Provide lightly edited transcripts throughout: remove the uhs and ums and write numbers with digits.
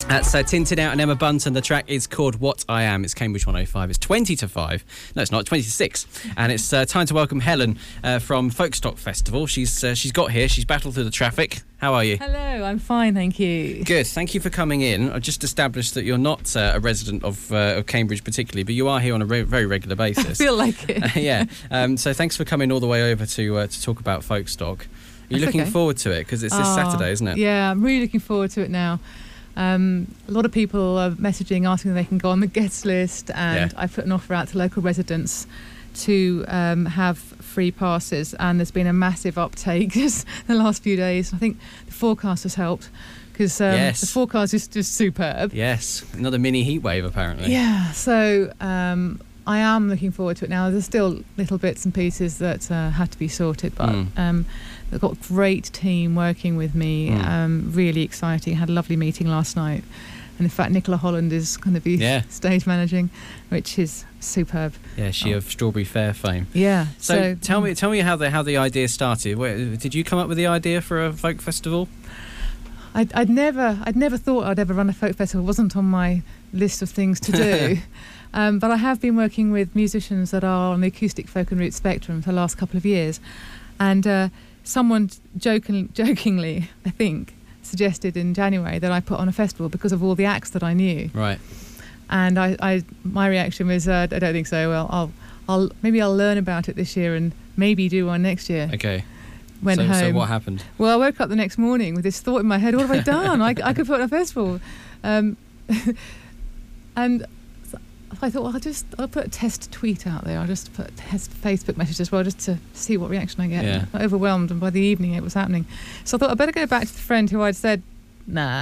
That's Tintin Out and Emma Bunton. The track is called What I Am. It's Cambridge 105. It's 20 to 5. No, it's not. 20 to 6. And it's time to welcome Helen from Folkestock Festival. She's got here. She's battled through the traffic. How are you? Hello, I'm fine, thank you. Good. Thank you for coming in. I just established that you're not a resident of Cambridge particularly, but you are here on a very regular basis. I feel like it. Yeah. So thanks for coming all the way over to talk about Folkestock. Are you looking forward to it? Because it's this Saturday, isn't it? Yeah, I'm really looking forward to it now. A lot of people are messaging, asking if they can go on the guest list, and I put an offer out to local residents to have free passes, and there's been a massive uptake the last few days. I think the forecast has helped because the forecast is just superb. Yes, another mini heat wave apparently. Yeah, so I am looking forward to it now. There's still little bits and pieces that had to be sorted, but I've got a great team working with me. Really exciting. Had a lovely meeting last night. And in fact, Nicola Holland is going to be stage managing, which is superb. Yeah, she of Strawberry Fair fame. Yeah. So tell me how the idea started. Did you come up with the idea for a folk festival? I'd never thought I'd ever run a folk festival. It wasn't on my list of things to do. But I have been working with musicians that are on the acoustic folk and roots spectrum for the last couple of years. And someone jokingly, I think, suggested in January that I put on a festival because of all the acts that I knew. Right. And my reaction was, I don't think so. Well, I'll learn about it this year and maybe do one next year. Okay. Went home. So what happened? Well, I woke up the next morning with this thought in my head: what have I done? I could put on a festival. And I thought, well, I'll put a test tweet out there. I'll just put a test Facebook message as well, just to see what reaction I get. Yeah. I got overwhelmed, and by the evening it was happening. So I thought I'd better go back to the friend who I'd said nah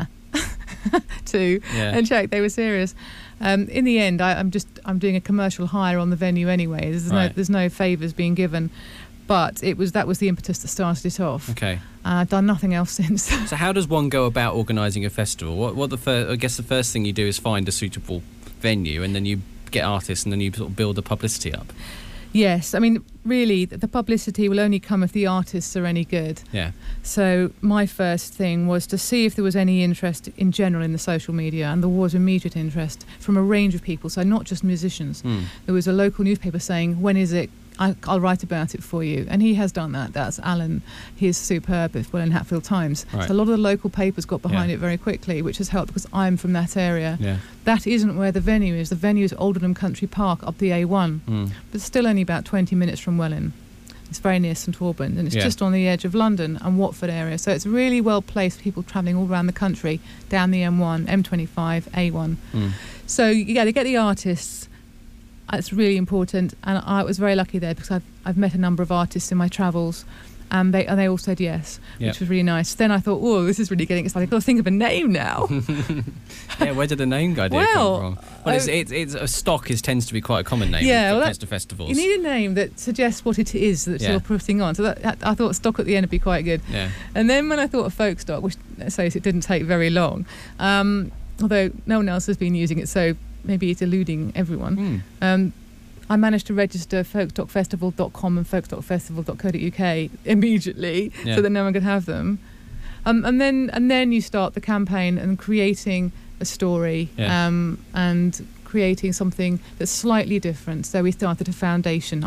to and check they were serious. In the end, I'm doing a commercial hire on the venue anyway. There's no favours being given. But that was the impetus that started it off. Okay. I've done nothing else since. So how does one go about organising a festival? I guess the first thing you do is find a suitable venue, and then you get artists, and then you sort of build the publicity up. Yes, I mean, really, the publicity will only come if the artists are any good. Yeah. So my first thing was to see if there was any interest in general in the social media, and there was immediate interest from a range of people, so not just musicians. There was a local newspaper saying, when is it? I'll write about it for you. And he has done that. That's Alan. He is superb as well in Hatfield Times. Right. So a lot of the local papers got behind it very quickly, which has helped because I'm from that area. Yeah. That isn't where the venue is. The venue is Aldenham Country Park up the A1. But it's still only about 20 minutes from Welwyn. It's very near St Albans, and it's just on the edge of London and Watford area. So it's really well placed for people travelling all around the country, down the M1, M25, A1. So they get the artists. It's really important, and I was very lucky there because I've met a number of artists in my travels, and they all said yes, which was really nice. Then I thought, oh, this is really getting exciting. I've got to think of a name now. Yeah, where did the name idea come from? Well, it's a stock tends to be quite a common name for festivals. You need a name that suggests what it is that you're putting on. So that, I thought stock at the end would be quite good. Yeah. And then when I thought of Folkestock, which let's face it didn't take very long, although no one else has been using it, so maybe it's eluding everyone. I managed to register folkestockfestival.com and folkestockfestival.co.uk immediately so that no one could have them. And then you start the campaign and creating a story and creating something that's slightly different. So I started a foundation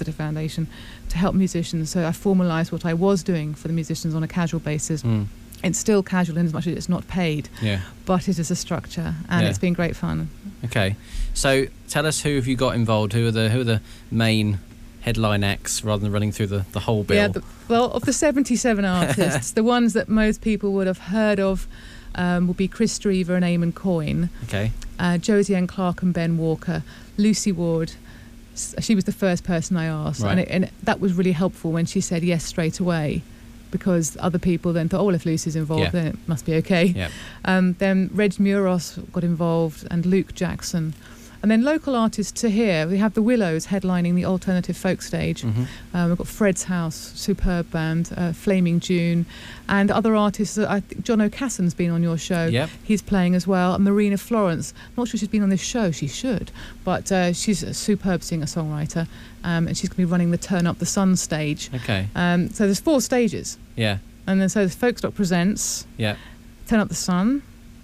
to help musicians. So I formalised what I was doing for the musicians on a casual basis. It's still casual in as much as it's not paid, but it is a structure, and it's been great fun. Okay, so tell us, who have you got involved? Who are the main headline acts, rather than running through the whole bill? Well, of the 77 artists, the ones that most people would have heard of will be Chris Streever and Eamon Coyne. Okay. Josie Ann Clark and Ben Walker. Lucy Ward. She was the first person I asked, and that was really helpful when she said yes straight away, because other people then thought, oh, well, if Lucy's involved, then it must be okay. Yep. Then Reg Muros got involved, and Luke Jackson. And then local artists to here, we have the Willows headlining the alternative folk stage. We've got Fred's House, superb band, Flaming June, and other artists. I think John O'Cassin's been on your show. Yep. He's playing as well. And Marina Florence, not sure she's been on this show, she should, but she's a superb singer-songwriter, and she's going to be running the Turn Up the Sun stage. Okay. So there's 4 stages. Yeah. And then so there's Folkestock Presents, yeah, Turn Up the Sun,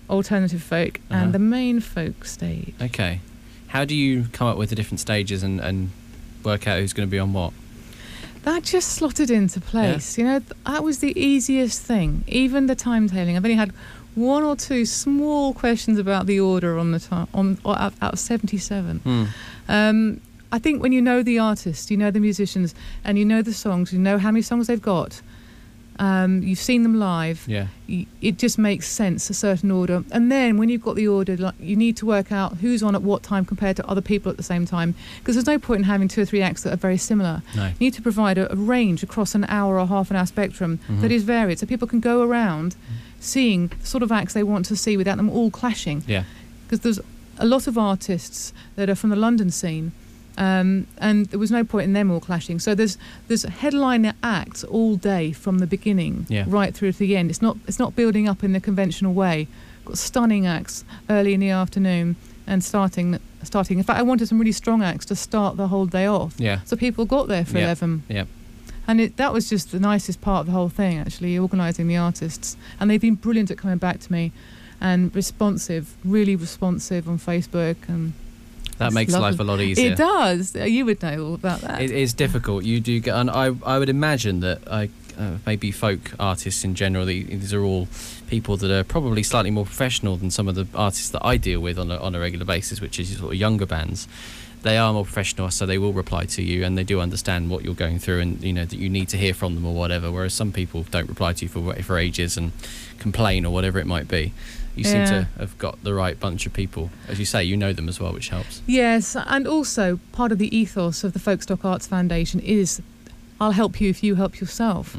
alternative folk, and the main folk stage. Okay. How do you come up with the different stages and work out who's going to be on what? That just slotted into place. Yeah. That was the easiest thing. Even the timetabling. I've only had one or two small questions about the order on the time out of 77. I think when you know the artists, you know the musicians, and you know the songs, you know how many songs they've got, you've seen them live, it just makes sense, a certain order. And then when you've got the order, you need to work out who's on at what time compared to other people at the same time, because there's no point in having 2 or 3 acts that are very similar. No. You need to provide a range across an hour or half an hour spectrum that is varied, so people can go around seeing the sort of acts they want to see without them all clashing. Yeah. Because there's a lot of artists that are from the London scene, and there was no point in them all clashing. So there's headliner acts all day from the beginning right through to the end. It's not building up in the conventional way. Got stunning acts early in the afternoon and starting. In fact, I wanted some really strong acts to start the whole day off. Yeah. So people got there for 11. Yeah. And that was just the nicest part of the whole thing, actually, organising the artists. And they've been brilliant at coming back to me and really responsive on Facebook. And that makes life a lot easier. It does. You would know all about that. It is difficult. You do get, and I would imagine that maybe folk artists in general, these are all people that are probably slightly more professional than some of the artists that I deal with on a regular basis, which is sort of younger bands. They are more professional, so they will reply to you, and they do understand what you're going through, and that you need to hear from them or whatever. Whereas some people don't reply to you for ages and complain or whatever it might be. You seem to have got the right bunch of people. As you say, you know them as well, which helps. Yes, and also part of the ethos of the Folkestock Arts Foundation is I'll help you if you help yourself.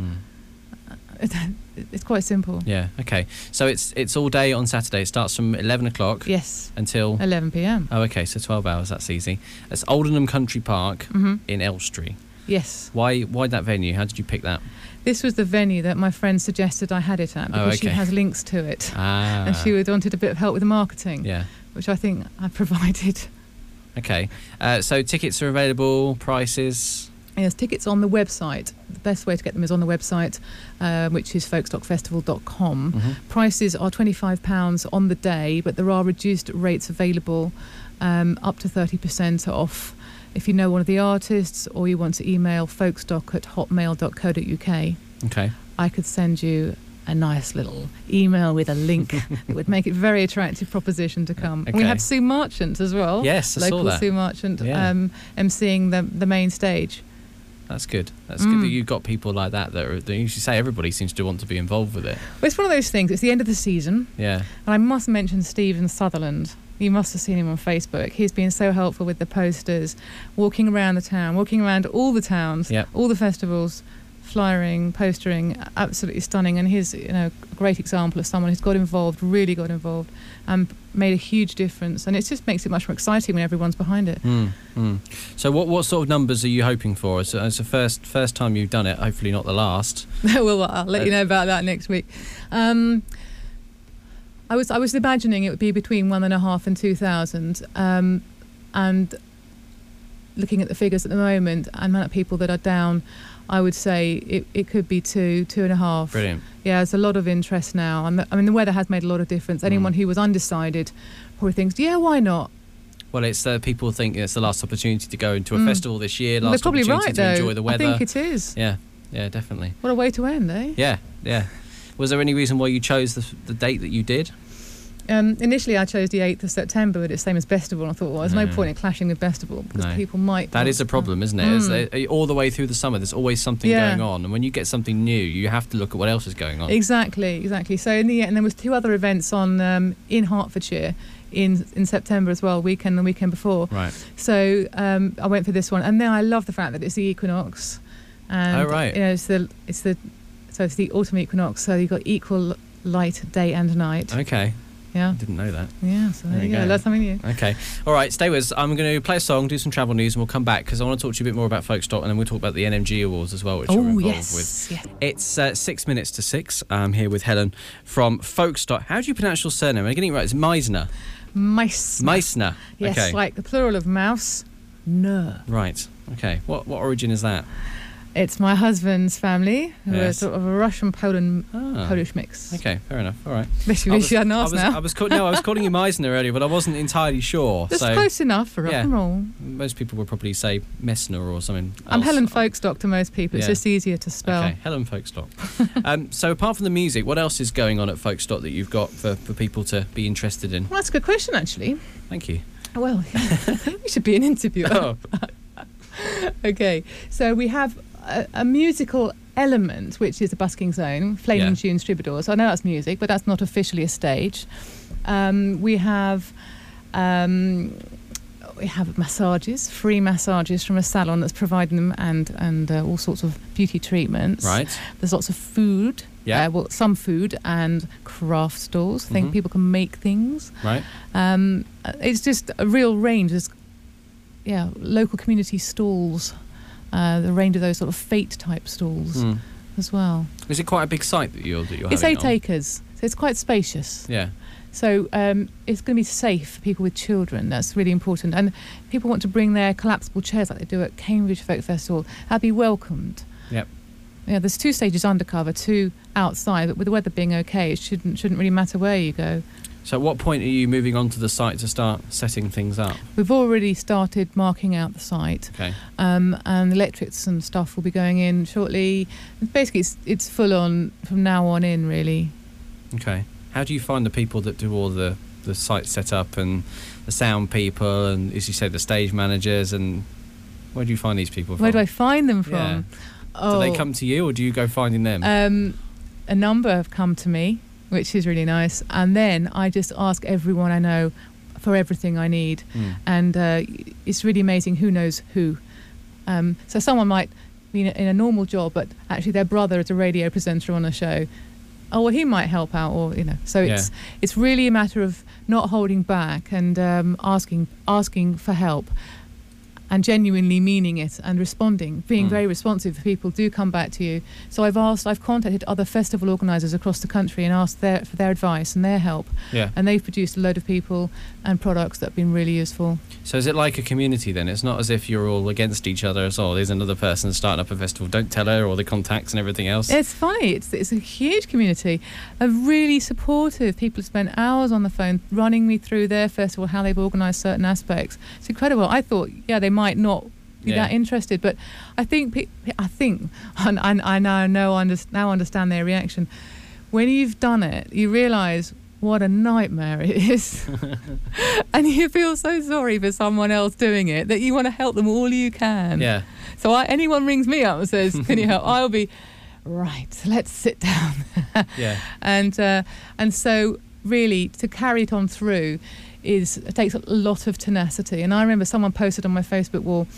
It's quite simple. Yeah, okay. So it's all day on Saturday. It starts from 11 o'clock. Yes. Until 11 p.m. Oh, okay, so 12 hours, that's easy. It's Aldenham Country Park in Elstree. Yes. Why that venue? How did you pick that? This was the venue that my friend suggested I had it at because she has links to it. And she wanted a bit of help with the marketing, which I think I provided. Okay. So tickets are available, prices? Yes, tickets on the website. The best way to get them is on the website, which is folkestockfestival.com. Prices are £25 on the day, but there are reduced rates available, up to 30% off. If you know one of the artists or you want to email folkestock@hotmail.co.uk, I could send you a nice little email with a link that would make it a very attractive proposition to come. We had Sue Marchant as well. Yes, I saw that. Local Sue Marchant emceeing the main stage. That's good. That's good that you've got people like that you should say everybody seems to want to be involved with it. Well, it's one of those things. It's the end of the season. Yeah. And I must mention Stephen Sutherland. You must have seen him on Facebook. He's been so helpful with the posters, walking around the town, walking around all the towns, all the festivals, flyering, postering, absolutely stunning. And he's a great example of someone who's really got involved, and made a huge difference. And it just makes it much more exciting when everyone's behind it. So what sort of numbers are you hoping for? As the first time you've done it, hopefully not the last. Well, I'll let you know about that next week. I was imagining it would be between 1,500 and 2,000, and looking at the figures at the moment and the amount of people that are down, I would say it could be 2.5. Brilliant. Yeah, there's a lot of interest now. I mean, the weather has made a lot of difference. Anyone who was undecided probably thinks, why not? Well, it's people think it's the last opportunity to go into a festival this year. Last They're probably opportunity right, to enjoy the weather. I think it is. Yeah, definitely. What a way to end, eh? Yeah. Was there any reason why you chose the date that you did? Initially, I chose the 8th of September, but it's the same as Bestival. I thought, there's no point in clashing with Bestival because people might... That is a problem, isn't it? All the way through the summer, there's always something going on. And when you get something new, you have to look at what else is going on. Exactly. So in the end, there was 2 other events on in Hertfordshire in September as well, the weekend before. Right. So I went for this one. And then I love the fact that it's the equinox. And, it's the autumn equinox, so you've got equal light day and night. Okay. Yeah. I didn't know that. Yeah, so there you go. Learn something new. Okay. All right, stay with us. I'm going to play a song, do some travel news, and we'll come back because I want to talk to you a bit more about Folkestock, and then we'll talk about the NMG Awards as well, which you're involved with. Yeah. It's 6 minutes to 6. I'm here with Helen from Folkestock. How do you pronounce your surname? Am I getting it right? It's Meisner. Meisner. Yes, okay. like the plural of mouse. No. Right. Okay. What origin is that? It's my husband's family, who are sort of a Russian-Polish mix. Okay, fair enough. All right. Wish you hadn't asked now. I was calling you Meisner earlier, but I wasn't entirely sure. That's close enough for rock and roll. Most people would probably say Messner or something else. I'm Helen Folkestock to most people. It's just easier to spell. Okay, Helen Folkestock. So apart from the music, what else is going on at Folkestock that you've got for people to be interested in? Well, that's a good question, actually. Thank you. Well, you should be an interviewer. Oh. Okay, so we have a musical element, which is the busking zone, Flaming Tunes Troubadours. So I know that's music, but that's not officially a stage. We have massages, free massages from a salon that's providing them, and all sorts of beauty treatments. Right. There's lots of food. Yeah. Some food and craft stalls. I think people can make things. Right. It's just a real range. There's local community stalls. The range of those sort of fete type stalls as well. Is it quite a big site that you're having? It's 8 acres, so it's quite spacious. Yeah. So it's going to be safe for people with children. That's really important. And people want to bring their collapsible chairs like they do at Cambridge Folk Festival. That'd be welcomed. Yep. Yeah, there's 2 stages undercover, 2 outside, but with the weather being okay, it shouldn't really matter where you go. So at what point are you moving on to the site to start setting things up? We've already started marking out the site. Okay. And the electrics and stuff will be going in shortly. Basically, it's full on from now on in, really. Okay. How do you find the people that do all the site setup and the sound people and, as you said, the stage managers, and where do you find these people from? Where do I find them from? Yeah. Do they come to you, or do you go finding them? A number have come to me, which is really nice. And then I just ask everyone I know for everything I need. And it's really amazing who knows who. So someone might be in a normal job, but actually their brother is a radio presenter on a show. Oh, well, he might help out, or, So it's really a matter of not holding back and asking for help. And genuinely meaning it and responding, being very responsive. People do come back to you. So I've contacted other festival organisers across the country and asked for their advice and their help. Yeah. And they've produced a load of people and products that have been really useful. So is it like a community then? It's not as if you're all against each other as well. There's another person starting up a festival. Don't tell her, or the contacts and everything else. It's funny. It's a huge community of really supportive people who spend hours on the phone running me through their festival, how they've organised certain aspects. It's incredible. I thought, they might not be that interested, but I think, and I now understand their reaction. When you've done it, you realise what a nightmare it is, and you feel so sorry for someone else doing it that you want to help them all you can. Yeah. So anyone rings me up and says, "Can you help?" I'll be right. Let's sit down. Yeah. And so really to carry it on through. It takes a lot of tenacity. And I remember someone posted on my Facebook wall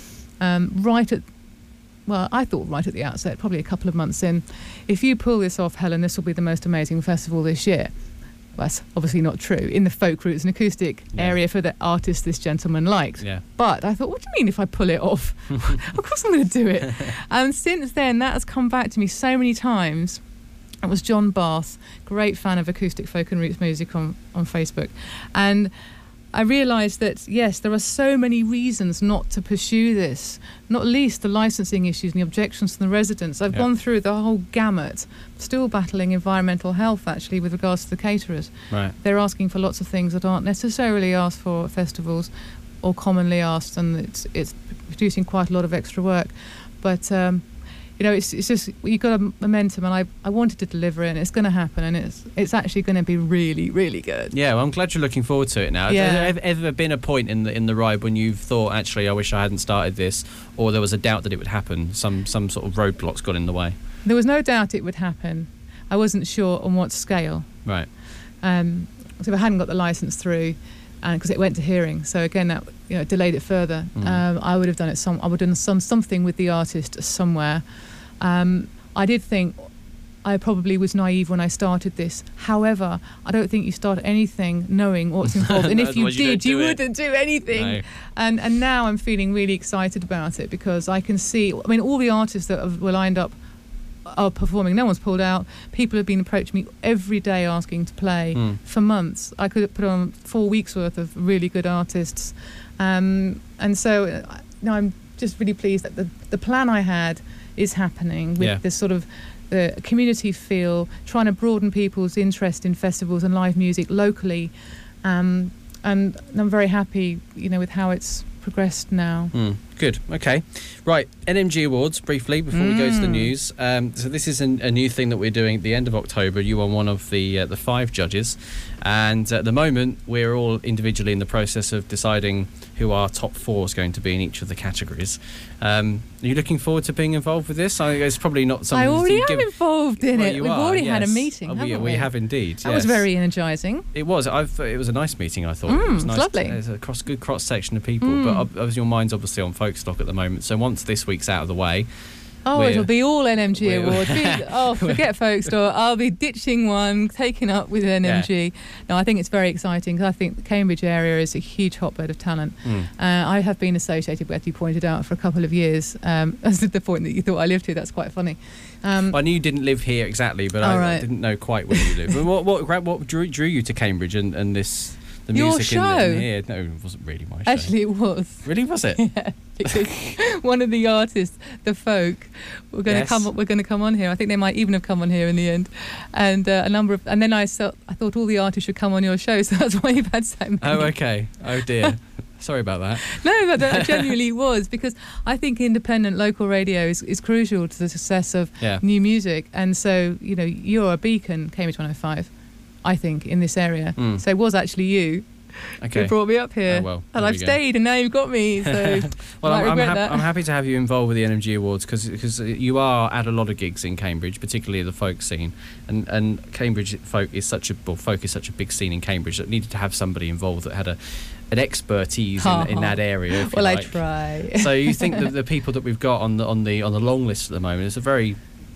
I thought right at the outset, probably a couple of months in, if you pull this off, Helen, this will be the most amazing festival this year. Well, that's obviously not true. In the folk roots and acoustic area for the artist this gentleman liked. Yeah. But I thought, what do you mean if I pull it off? Of course I'm going to do it. And since then, that has come back to me so many times. It was John Bath, great fan of acoustic folk and roots music on Facebook. And I realised that, yes, there are so many reasons not to pursue this, not least the licensing issues and the objections from the residents. I've gone through the whole gamut, still battling environmental health, actually, with regards to the caterers. Right. They're asking for lots of things that aren't necessarily asked for at festivals or commonly asked, and it's producing quite a lot of extra work. But it's just, you've got a momentum, and I wanted to deliver it, and it's going to happen, and it's actually going to be really, really good. Yeah, well, I'm glad you're looking forward to it now. Yeah. Has there ever been a point in the ride when you've thought, actually, I wish I hadn't started this, or there was a doubt that it would happen, some sort of roadblocks got in the way? There was no doubt it would happen. I wasn't sure on what scale. Right. So if I hadn't got the licence through, because it went to hearing, so again that delayed it further. I would have done it. I would have done something with the artist somewhere. I did think I probably was naive when I started this. However, I don't think you start anything knowing what's involved, and if you did, you wouldn't do anything. No. And now I'm feeling really excited about it, because I can see. I mean, all the artists that were lined up are performing. No one's pulled out. People have been approaching me every day asking to play for months. I could have put on 4 weeks worth of really good artists, and so now I'm just really pleased that the plan I had is happening with this sort of the community feel, trying to broaden people's interest in festivals and live music locally, and I'm very happy, with how it's progressed now. Good. Okay. Right. NMG Awards, briefly, before we go to the news. So this is a new thing that we're doing at the end of October. You are one of the 5 judges. And at the moment, we're all individually in the process of deciding who our top 4 is going to be in each of the categories. Are you looking forward to being involved with this? I think it's probably not something... I already am involved in it. We've already had a meeting, haven't we? We have indeed, That was very energising. It was. It was a nice meeting, I thought. It was nice. Lovely. There's a good cross-section of people. But your mind's obviously on Folkstock at the moment. So once this week's out of the way... it'll be all NMG Awards. Forget Folkstock. I'll be ditching one, taking up with NMG. No, I think it's very exciting because I think the Cambridge area is a huge hotbed of talent. I have been associated with, as you pointed out, for a couple of years. As the point that you thought I lived here, that's quite funny. I knew you didn't live here exactly, but I didn't know quite where you live. What drew you to Cambridge and this... The music Your show? in here. No, it wasn't really my show. Actually, it was. Really, was it? Yeah, because one of the artists, the Folk, we're going to come on here. I think they might even have come on here in the end, and and then I thought all the artists should come on your show, so that's why you've had so many. Oh, okay. Oh dear. Sorry about that. No, but that genuinely was, because I think independent local radio is crucial to the success of new music, and so you're a beacon, Cambridge 105. I think, in this area. So it was actually you who brought me up here. And I've stayed, and now you've got me. So well, I'm happy to have you involved with the NMG Awards because you are at a lot of gigs in Cambridge, particularly the folk scene. And Cambridge folk is such a big scene in Cambridge that needed to have somebody involved that had an expertise in that area. If you like. I try. So you think that the people that we've got on the long list at the moment is a very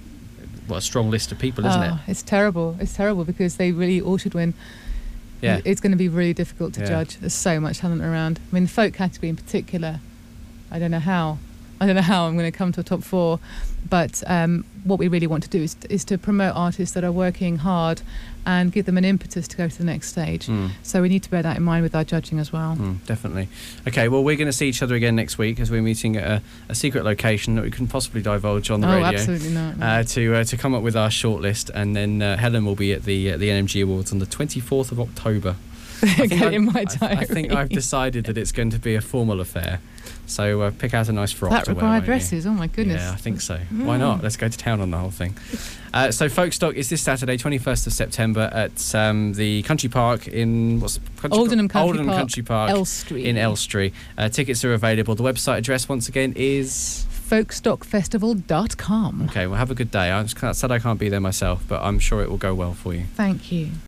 a strong list of people, isn't it? It's terrible. It's terrible because they really all should win. Yeah. It's going to be really difficult to judge. There's so much talent around. I mean, the folk category in particular, I don't know how I'm going to come to a top 4, but what we really want to do is to promote artists that are working hard and give them an impetus to go to the next stage. So we need to bear that in mind with our judging as well. Definitely. Okay, well, we're going to see each other again next week as we're meeting at a secret location that we can possibly divulge on the radio. Absolutely not. No. To come up with our shortlist, and then Helen will be at the NMG Awards on the 24th of October. In my diary. I think I've decided that it's going to be a formal affair. So pick out a nice frock that to wear. That required dresses, oh my goodness. Yeah, I think so. Why not? Let's go to town on the whole thing. So Folkstock is this Saturday, 21st of September at the Country Park in... Aldenham Country Park. Elstree. In Elstree. Tickets are available. The website address, once again, is... folkstockfestival.com. Okay, well, have a good day. I said I can't be there myself, but I'm sure it will go well for you. Thank you.